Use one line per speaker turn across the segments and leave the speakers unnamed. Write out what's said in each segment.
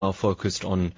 are focused on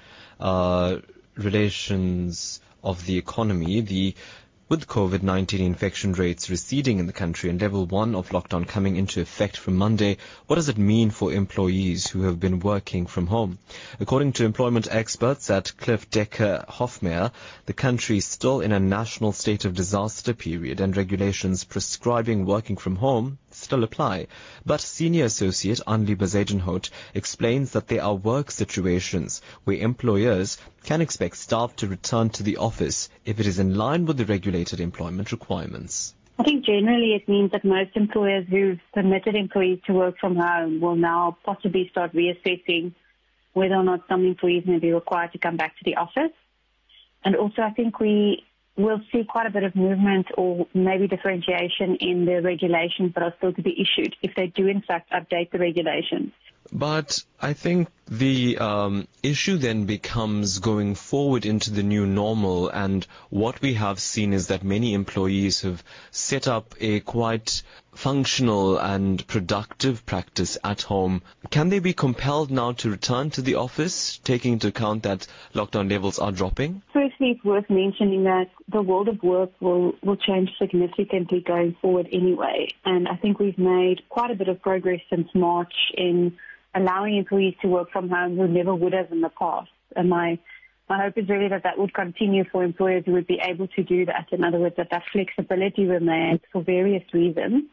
relations of the economy. With COVID-19 infection rates receding in the country and level 1 of lockdown coming into effect from Monday, what does it mean for employees who have been working from home? According to employment experts at Cliff Decker Hofmeyr, the country is still in a national state of disaster period and regulations prescribing working from home still apply. But senior associate Anli Bezuidenhout explains that there are work situations where employers can expect staff to return to the office if it is in line with the regulated employment requirements.
I think generally it means that most employers who've permitted employees to work from home will now possibly start reassessing whether or not some employees may be required to come back to the office. And also I think we will see quite a bit of movement or maybe differentiation in the regulations that are still to be issued if they do in fact update the regulations.
But I think the issue then becomes going forward into the new normal, and what we have seen is that many employees have set up a quite functional and productive practice at home. Can they be compelled now to return to the office, taking into account that lockdown levels are dropping?
Firstly, it's worth mentioning that the world of work will change significantly going forward anyway, and I think we've made quite a bit of progress since March in allowing employees to work from home who never would have in the past. And my hope is really that would continue for employers who would be able to do that. In other words, that flexibility remains for various reasons.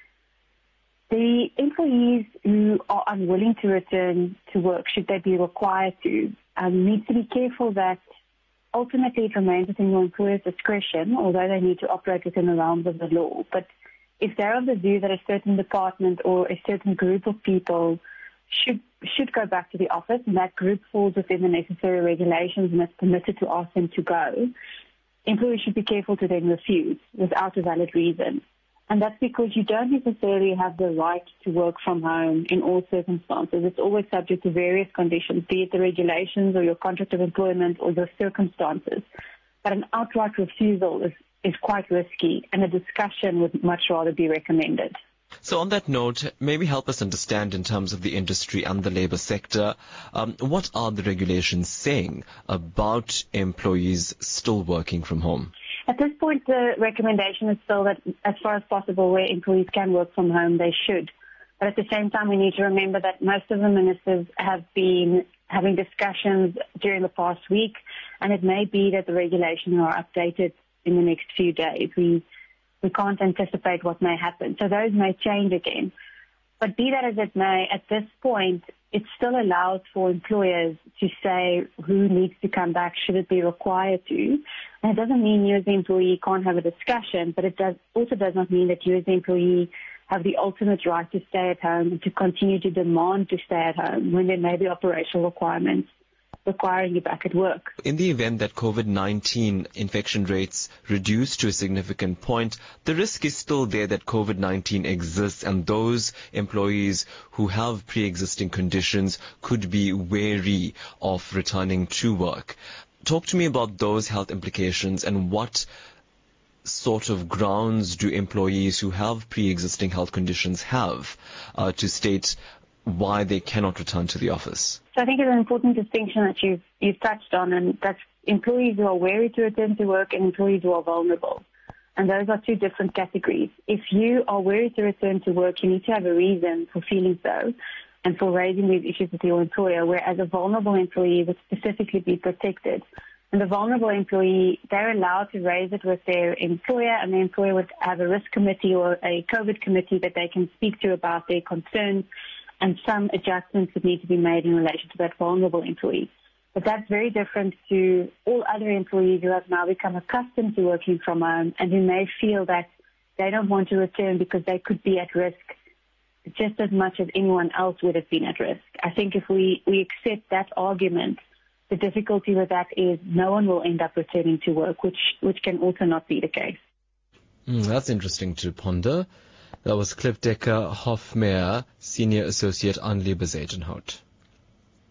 The employees who are unwilling to return to work, should they be required to, need to be careful that ultimately it remains within your employer's discretion, although they need to operate within the realms of the law. But if they're of the view that a certain department or a certain group of people should go back to the office, and that group falls within the necessary regulations and is permitted to ask them to go, employers should be careful to then refuse without a valid reason. And that's because you don't necessarily have the right to work from home in all circumstances. It's always subject to various conditions, be it the regulations or your contract of employment or your circumstances. But an outright refusal is quite risky, and a discussion would much rather be recommended.
So on that note, maybe help us understand in terms of the industry and the labour sector, what are the regulations saying about employees still working from home?
At this point, the recommendation is still that as far as possible where employees can work from home, they should. But at the same time, we need to remember that most of the ministers have been having discussions during the past week, and it may be that the regulations are updated in the next few days. We can't anticipate what may happen. So those may change again. But be that as it may, at this point, it still allows for employers to say who needs to come back, should it be required to. And it doesn't mean you as the employee can't have a discussion, but it also does not mean that you as the employee have the ultimate right to stay at home and to continue to demand to stay at home when there may be operational requirements requiring you back at work.
In the event that COVID-19 infection rates reduce to a significant point, the risk is still there that COVID-19 exists, and those employees who have pre-existing conditions could be wary of returning to work. Talk to me about those health implications, and what sort of grounds do employees who have pre-existing health conditions have to state why they cannot return to the office?
So I think it's an important distinction that you've touched on, and that's employees who are wary to return to work and employees who are vulnerable. And those are two different categories. If you are wary to return to work, you need to have a reason for feeling so and for raising these issues with your employer, whereas a vulnerable employee would specifically be protected. And the vulnerable employee, they're allowed to raise it with their employer, and the employer would have a risk committee or a COVID committee that they can speak to about their concerns, and some adjustments would need to be made in relation to that vulnerable employee. But that's very different to all other employees who have now become accustomed to working from home and who may feel that they don't want to return because they could be at risk just as much as anyone else would have been at risk. I think if we accept that argument, the difficulty with that is no one will end up returning to work, which can also not be the case.
That's interesting to ponder. That was Cliff Decker Hofmeyr, Senior Associate Anli Bezuidenhout.